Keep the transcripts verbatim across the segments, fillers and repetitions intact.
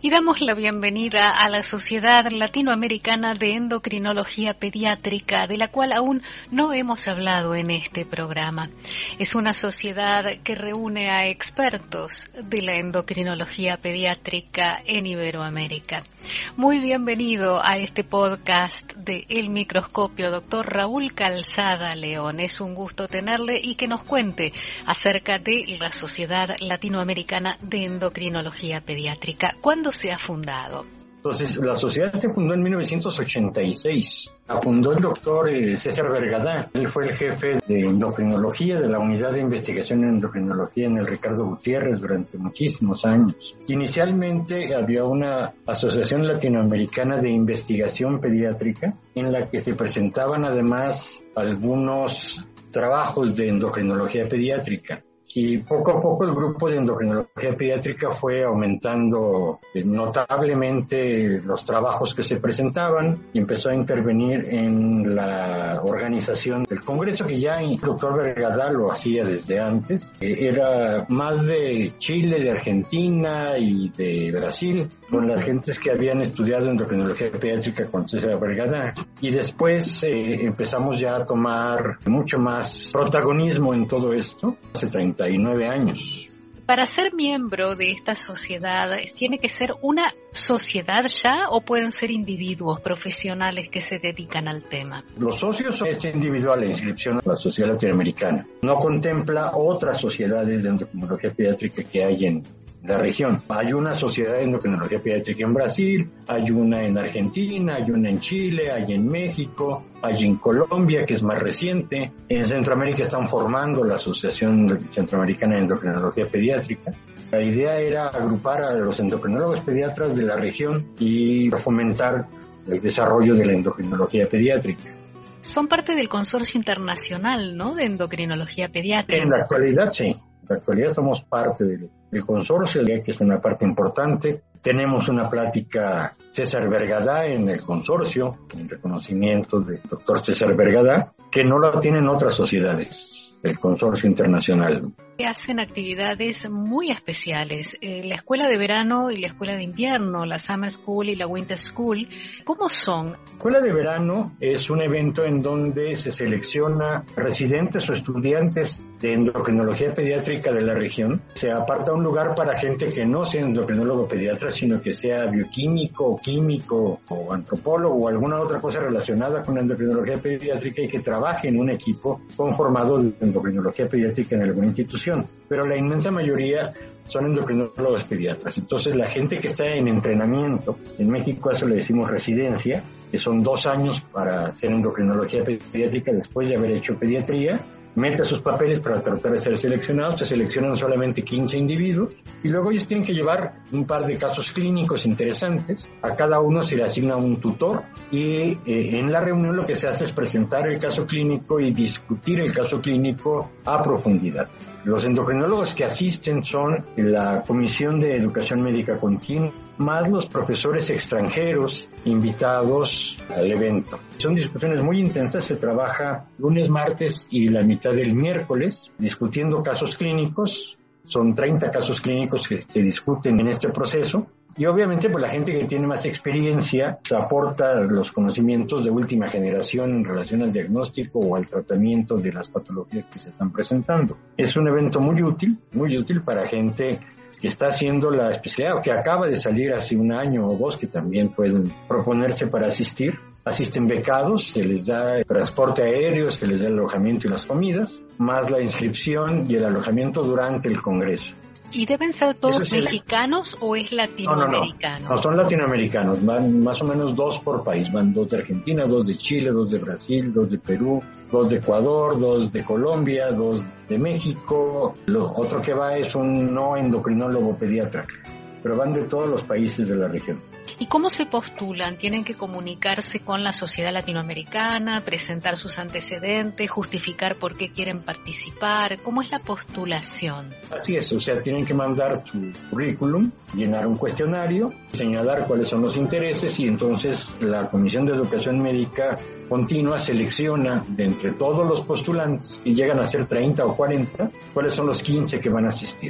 Y damos la bienvenida a la Sociedad Latinoamericana de Endocrinología Pediátrica, de la cual aún no hemos hablado en este programa. Es una sociedad que reúne a expertos de la endocrinología pediátrica en Iberoamérica. Muy bienvenido a este podcast de El Microscopio, doctor Raúl Calzada León. Es un gusto tenerle y que nos cuente acerca de la Sociedad Latinoamericana de Endocrinología Pediátrica. ¿Cuándo se ha fundado? Entonces, la sociedad se fundó en mil novecientos ochenta y seis. La fundó el doctor César Bergadá. Él fue el jefe de endocrinología de la unidad de investigación en endocrinología en el Ricardo Gutiérrez durante muchísimos años. Inicialmente había una asociación latinoamericana de investigación pediátrica en la que se presentaban además algunos trabajos de endocrinología pediátrica. Y poco a poco el grupo de endocrinología pediátrica fue aumentando notablemente los trabajos que se presentaban y empezó a intervenir en la organización del congreso, que ya el doctor Bergadá lo hacía desde antes. Era más de Chile, de Argentina y de Brasil, con las gentes que habían estudiado endocrinología pediátrica con César Bergadá. Y después eh, empezamos ya a tomar mucho más protagonismo en todo esto, hace treinta y nueve años. Para ser miembro de esta sociedad, ¿tiene que ser una sociedad ya o pueden ser individuos profesionales que se dedican al tema? Los socios es individual la inscripción a la Sociedad Latinoamericana. No contempla otras sociedades de endocrinología pediátrica que hay en la región. Hay una sociedad de endocrinología pediátrica en Brasil, hay una en Argentina, hay una en Chile, hay en México, hay en Colombia, que es más reciente. En Centroamérica están formando la Asociación Centroamericana de Endocrinología Pediátrica. La idea era agrupar a los endocrinólogos pediatras de la región y fomentar el desarrollo de la endocrinología pediátrica. Son parte del consorcio internacional, ¿no?, de endocrinología pediátrica. En la actualidad, sí. En la actualidad somos parte del, del consorcio, que es una parte importante. Tenemos una plática César Bergadá en el consorcio, en reconocimiento del doctor César Bergadá, que no la tienen otras sociedades del consorcio internacional. Hacen actividades muy especiales. Eh, la escuela de verano y la escuela de invierno, la Summer School y la Winter School, ¿cómo son? La escuela de verano es un evento en donde se selecciona residentes o estudiantes de endocrinología pediátrica de la región. Se aparta un lugar para gente que no sea endocrinólogo pediatra, sino que sea bioquímico, o químico, o antropólogo, o alguna otra cosa relacionada con la endocrinología pediátrica y que trabaje en un equipo conformado de endocrinología pediátrica en alguna institución. Pero la inmensa mayoría son endocrinólogos pediatras. Entonces la gente que está en entrenamiento, en México a eso le decimos residencia, que son dos años para hacer endocrinología pediátrica después de haber hecho pediatría, mete sus papeles para tratar de ser seleccionados. Se seleccionan solamente quince individuos y luego ellos tienen que llevar un par de casos clínicos interesantes. A cada uno se le asigna un tutor y eh, en la reunión lo que se hace es presentar el caso clínico y discutir el caso clínico a profundidad. Los endocrinólogos que asisten son la Comisión de Educación Médica Continua, más los profesores extranjeros invitados al evento. Son discusiones muy intensas, se trabaja lunes, martes y la mitad del miércoles discutiendo casos clínicos. Son treinta casos clínicos que se discuten en este proceso. Y obviamente pues la gente que tiene más experiencia aporta los conocimientos de última generación en relación al diagnóstico o al tratamiento de las patologías que se están presentando. Es un evento muy útil, muy útil para gente que está haciendo la especialidad o que acaba de salir hace un año o dos, que también pueden proponerse para asistir. Asisten becados, se les da transporte aéreo, se les da el alojamiento y las comidas, más la inscripción y el alojamiento durante el congreso. ¿Y deben ser todos mexicanos el... o es latinoamericano? No, no, no, no, son latinoamericanos, van más o menos dos por país, van dos de Argentina, dos de Chile, dos de Brasil, dos de Perú, dos de Ecuador, dos de Colombia, dos de México. Lo otro que va es un no endocrinólogo pediatra, pero van de todos los países de la región. ¿Y cómo se postulan? ¿Tienen que comunicarse con la sociedad latinoamericana, presentar sus antecedentes, justificar por qué quieren participar? ¿Cómo es la postulación? Así es, o sea, tienen que mandar su currículum, llenar un cuestionario, señalar cuáles son los intereses y entonces la Comisión de Educación Médica Continua selecciona de entre todos los postulantes, y llegan a ser treinta o cuarenta, cuáles son los quince que van a asistir.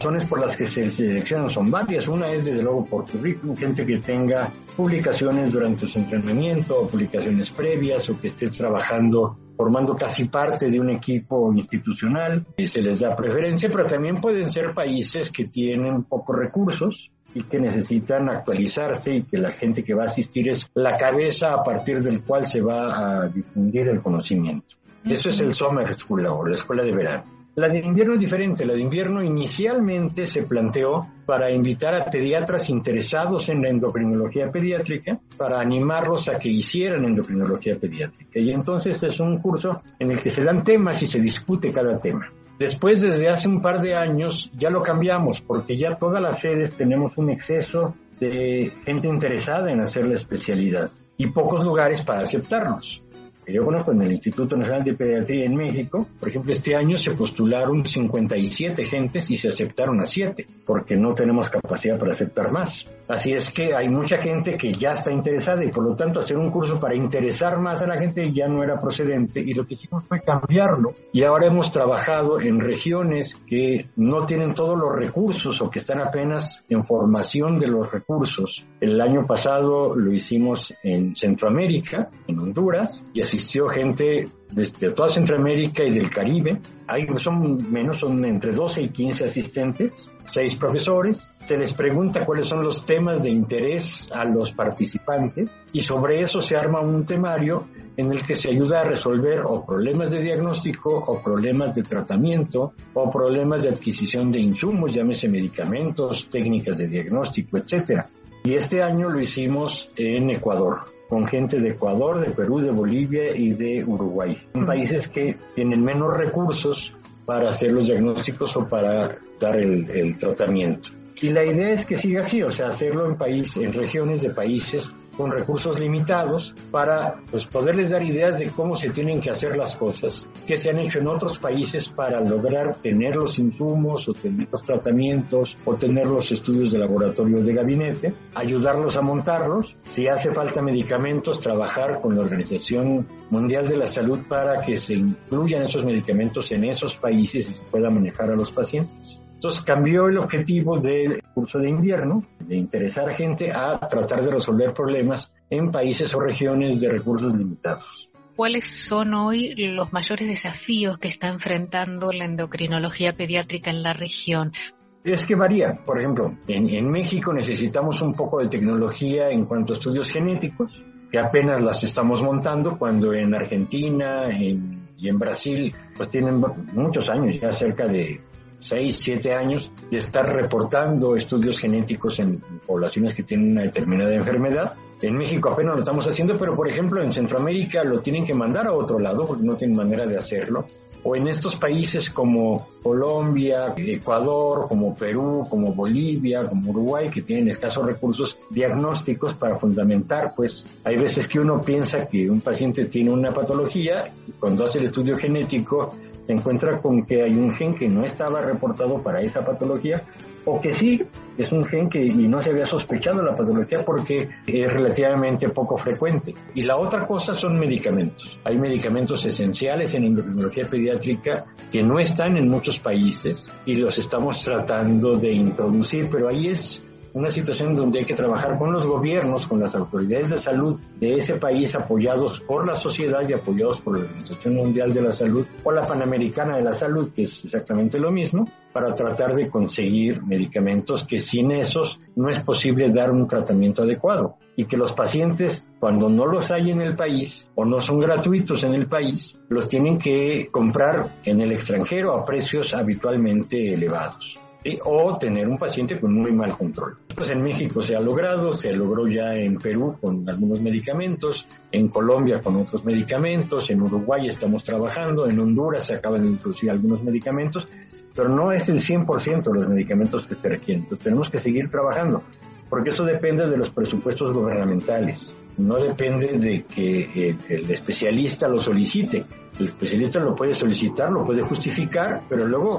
razones por las que se seleccionan son varias. Una es desde luego por currículum, gente que tenga publicaciones durante su entrenamiento o publicaciones previas o que esté trabajando formando casi parte de un equipo institucional, y se les da preferencia, pero también pueden ser países que tienen pocos recursos y que necesitan actualizarse y que la gente que va a asistir es la cabeza a partir del cual se va a difundir el conocimiento. Eso es el Summer School o la escuela de verano. La de invierno es diferente. La de invierno inicialmente se planteó para invitar a pediatras interesados en la endocrinología pediátrica, para animarlos a que hicieran endocrinología pediátrica. Y entonces es un curso en el que se dan temas y se discute cada tema. Después, desde hace un par de años, ya lo cambiamos, porque ya todas las sedes tenemos un exceso de gente interesada en hacer la especialidad y pocos lugares para aceptarlos. Yo conozco en el Instituto Nacional de Pediatría en México, por ejemplo, este año se postularon cincuenta y siete gentes y se aceptaron a siete, porque no tenemos capacidad para aceptar más. Así es que hay mucha gente que ya está interesada y por lo tanto hacer un curso para interesar más a la gente ya no era procedente, y lo que hicimos fue cambiarlo. Y ahora hemos trabajado en regiones que no tienen todos los recursos o que están apenas en formación de los recursos. El año pasado lo hicimos en Centroamérica, en Honduras, y asistió gente desde toda Centroamérica y del Caribe. Ahí son menos, son entre doce y quince asistentes, seis profesores. Se les pregunta cuáles son los temas de interés a los participantes y sobre eso se arma un temario en el que se ayuda a resolver o problemas de diagnóstico o problemas de tratamiento o problemas de adquisición de insumos, llámese medicamentos, técnicas de diagnóstico, etcétera. Y este año lo hicimos en Ecuador, con gente de Ecuador, de Perú, de Bolivia y de Uruguay. Son países que tienen menos recursos para hacer los diagnósticos o para dar el, el tratamiento. Y la idea es que siga así, o sea, hacerlo en países, en regiones de países con recursos limitados para pues poderles dar ideas de cómo se tienen que hacer las cosas, que se han hecho en otros países para lograr tener los insumos o tener los tratamientos o tener los estudios de laboratorio de gabinete, ayudarlos a montarlos, si hace falta medicamentos, trabajar con la Organización Mundial de la Salud para que se incluyan esos medicamentos en esos países y se pueda manejar a los pacientes. Entonces cambió el objetivo del curso de invierno, de interesar gente a tratar de resolver problemas en países o regiones de recursos limitados. ¿Cuáles son hoy los mayores desafíos que está enfrentando la endocrinología pediátrica en la región? Es que varía. Por ejemplo, en, en México necesitamos un poco de tecnología en cuanto a estudios genéticos, que apenas las estamos montando, cuando en Argentina en, y en Brasil pues tienen muchos años, ya cerca de seis, siete años, de estar reportando estudios genéticos en poblaciones que tienen una determinada enfermedad. En México apenas lo estamos haciendo, pero por ejemplo en Centroamérica lo tienen que mandar a otro lado porque no tienen manera de hacerlo. O en estos países como Colombia, Ecuador, como Perú, como Bolivia, como Uruguay, que tienen escasos recursos diagnósticos para fundamentar, pues hay veces que uno piensa que un paciente tiene una patología y cuando hace el estudio genético se encuentra con que hay un gen que no estaba reportado para esa patología, o que sí, es un gen que y no se había sospechado la patología porque es relativamente poco frecuente. Y la otra cosa son medicamentos. Hay medicamentos esenciales en endocrinología pediátrica que no están en muchos países y los estamos tratando de introducir, pero ahí es una situación donde hay que trabajar con los gobiernos, con las autoridades de salud de ese país, apoyados por la sociedad y apoyados por la Organización Mundial de la Salud o la Panamericana de la Salud, que es exactamente lo mismo, para tratar de conseguir medicamentos que sin esos no es posible dar un tratamiento adecuado, y que los pacientes, cuando no los hay en el país o no son gratuitos en el país, los tienen que comprar en el extranjero a precios habitualmente elevados. ¿Sí? O tener un paciente con muy mal control. Pues en México se ha logrado, se logró ya en Perú con algunos medicamentos, en Colombia con otros medicamentos, en Uruguay estamos trabajando, en Honduras se acaban de introducir algunos medicamentos, pero no es el cien por ciento de los medicamentos que se requieren. Entonces tenemos que seguir trabajando, porque eso depende de los presupuestos gubernamentales, no depende de que el especialista lo solicite. El especialista lo puede solicitar, lo puede justificar, pero luego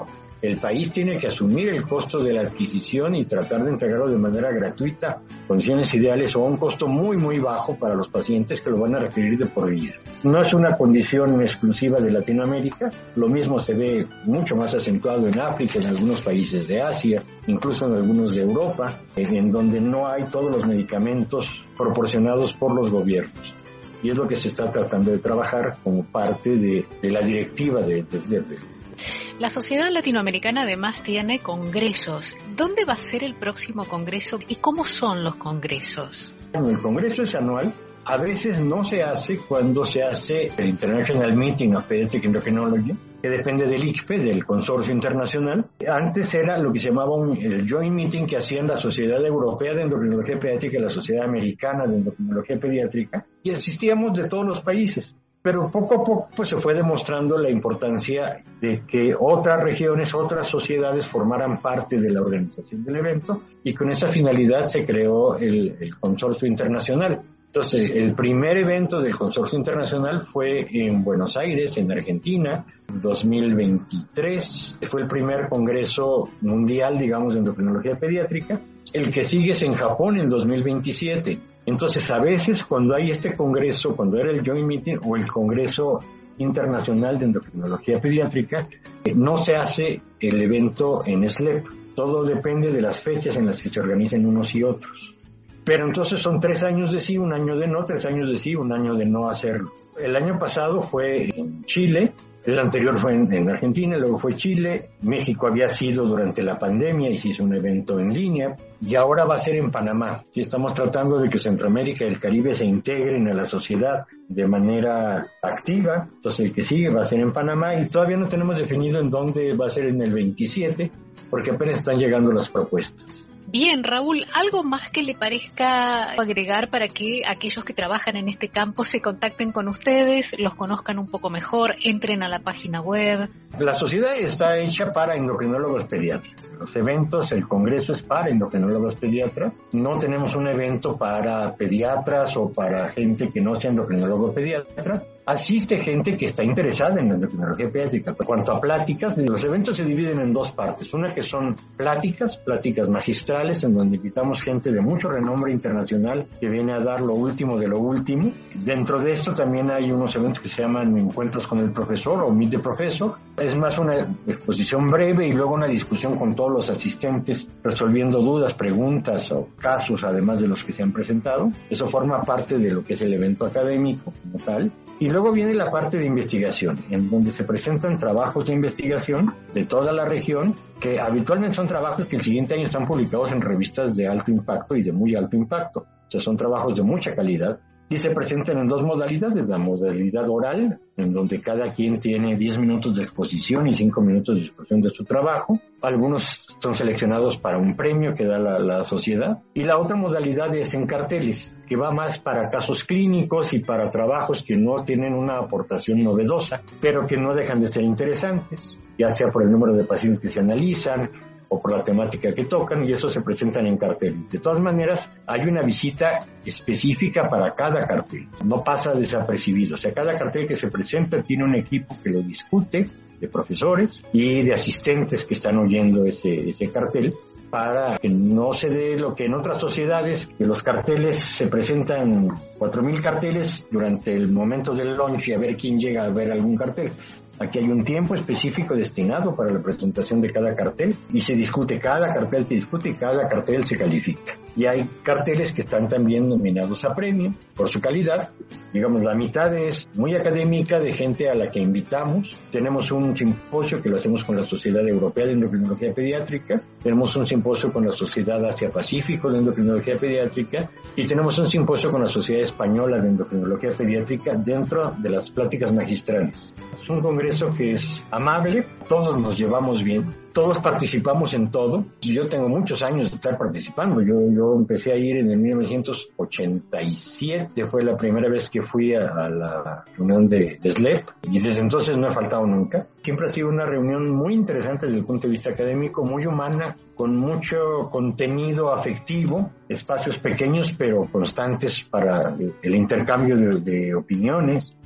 El país tiene que asumir el costo de la adquisición y tratar de entregarlo de manera gratuita, condiciones ideales o a un costo muy muy bajo para los pacientes que lo van a requerir de por vida. No es una condición exclusiva de Latinoamérica, lo mismo se ve mucho más acentuado en África, en algunos países de Asia, incluso en algunos de Europa, en donde no hay todos los medicamentos proporcionados por los gobiernos. Y es lo que se está tratando de trabajar como parte de, de la directiva de, de, de, de La Sociedad Latinoamericana además tiene congresos. ¿Dónde va a ser el próximo congreso y cómo son los congresos? Bueno, el congreso es anual. A veces no se hace cuando se hace el International Meeting of Pediatric Endocrinology, que depende del I C P E, del Consorcio Internacional. Antes era lo que se llamaba un, el Joint Meeting que hacían la Sociedad Europea de Endocrinología Pediátrica y la Sociedad Americana de Endocrinología Pediátrica, y asistíamos de todos los países. Pero poco a poco pues, se fue demostrando la importancia de que otras regiones, otras sociedades formaran parte de la organización del evento, y con esa finalidad se creó el, el Consorcio Internacional. Entonces, el primer evento del Consorcio Internacional fue en Buenos Aires, en Argentina, dos mil veintitrés. Fue el primer congreso mundial, digamos, de endocrinología pediátrica. El que sigue es en Japón, en dos mil veintisiete. Entonces, a veces, cuando hay este congreso, cuando era el Joint Meeting o el Congreso Internacional de Endocrinología Pediátrica, no se hace el evento en S L E P. Todo depende de las fechas en las que se organizan unos y otros. Pero entonces son tres años de sí, un año de no, tres años de sí, un año de no hacerlo. El año pasado fue en Chile, el anterior fue en, en Argentina, luego fue Chile, México había sido durante la pandemia y se hizo un evento en línea, y ahora va a ser en Panamá. Y estamos tratando de que Centroamérica y el Caribe se integren a la sociedad de manera activa. Entonces el que sigue va a ser en Panamá, y todavía no tenemos definido en dónde va a ser en el veintisiete, porque apenas están llegando las propuestas. Bien, Raúl, ¿algo más que le parezca agregar para que aquellos que trabajan en este campo se contacten con ustedes, los conozcan un poco mejor, entren a la página web? La sociedad está hecha para endocrinólogos pediatras. Los eventos, el congreso es para endocrinólogos pediatras. No tenemos un evento para pediatras o para gente que no sea endocrinólogo pediatra. Asiste gente que está interesada en la endocrinología pediátrica. En cuanto a pláticas, los eventos se dividen en dos partes. Una que son pláticas, pláticas magistrales, en donde invitamos gente de mucho renombre internacional que viene a dar lo último de lo último. Dentro de esto también hay unos eventos que se llaman encuentros con el profesor o Meet the Professor. Es más una exposición breve y luego una discusión con todos los asistentes, resolviendo dudas, preguntas o casos, además de los que se han presentado. Eso forma parte de lo que es el evento académico como tal. Y luego viene la parte de investigación, en donde se presentan trabajos de investigación de toda la región, que habitualmente son trabajos que el siguiente año están publicados en revistas de alto impacto y de muy alto impacto. O sea, son trabajos de mucha calidad y se presentan en dos modalidades. La modalidad oral, en donde cada quien tiene diez minutos de exposición y cinco minutos de exposición de su trabajo. Algunos son seleccionados para un premio que da la, la sociedad. Y la otra modalidad es en carteles, que va más para casos clínicos y para trabajos que no tienen una aportación novedosa, pero que no dejan de ser interesantes, ya sea por el número de pacientes que se analizan o por la temática que tocan, y eso se presentan en carteles. De todas maneras, hay una visita específica para cada cartel, no pasa desapercibido. O sea, cada cartel que se presenta tiene un equipo que lo discute, de profesores y de asistentes que están oyendo ese, ese cartel, para que no se dé lo que en otras sociedades, que los carteles se presentan cuatro mil carteles durante el momento del launch y a ver quién llega a ver algún cartel. Aquí hay un tiempo específico destinado para la presentación de cada cartel y se discute, cada cartel se discute y cada cartel se califica. Y hay carteles que están también nominados a premio por su calidad. Digamos, la mitad es muy académica, de gente a la que invitamos. Tenemos un simposio que lo hacemos con la Sociedad Europea de Endocrinología Pediátrica. Tenemos un simposio con la Sociedad Asia-Pacífico de Endocrinología Pediátrica. Y tenemos un simposio con la Sociedad Española de Endocrinología Pediátrica dentro de las pláticas magistrales. Es un congreso que es amable, todos nos llevamos bien, todos participamos en todo. Yo tengo muchos años de estar participando. Yo, yo empecé a ir en el mil novecientos ochenta y siete, fue la primera vez que fui a, a la reunión de, de S L E P, y desde entonces no he faltado nunca. Siempre ha sido una reunión muy interesante desde el punto de vista académico, muy humana, con mucho contenido afectivo, espacios pequeños pero constantes para el intercambio de, de opiniones.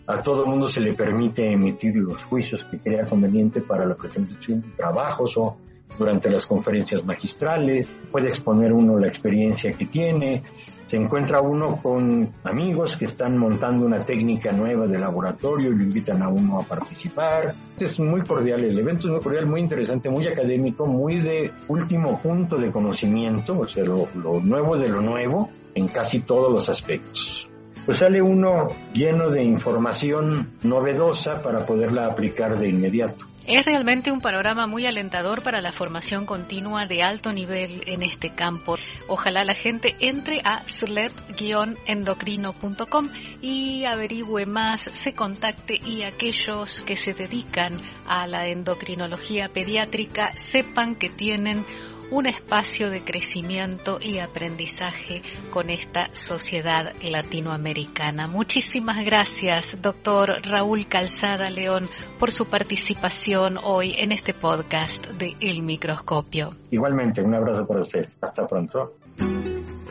A todo el mundo se le permite emitir los juicios que crea conveniente para la presentación de trabajos o durante las conferencias magistrales. Puede exponer uno la experiencia que tiene. Se encuentra uno con amigos que están montando una técnica nueva de laboratorio y lo invitan a uno a participar. Es muy cordial, el evento es muy cordial, muy interesante, muy académico, muy de último punto de conocimiento, o sea, lo, lo nuevo de lo nuevo en casi todos los aspectos. Pues sale uno lleno de información novedosa para poderla aplicar de inmediato. Es realmente un panorama muy alentador para la formación continua de alto nivel en este campo. Ojalá la gente entre a slep guion endocrino punto com y averigüe más, se contacte y aquellos que se dedican a la endocrinología pediátrica sepan que tienen un espacio de crecimiento y aprendizaje con esta sociedad latinoamericana. Muchísimas gracias, doctor Raúl Calzada León, por su participación hoy en este podcast de El Microscopio. Igualmente, un abrazo para usted. Hasta pronto.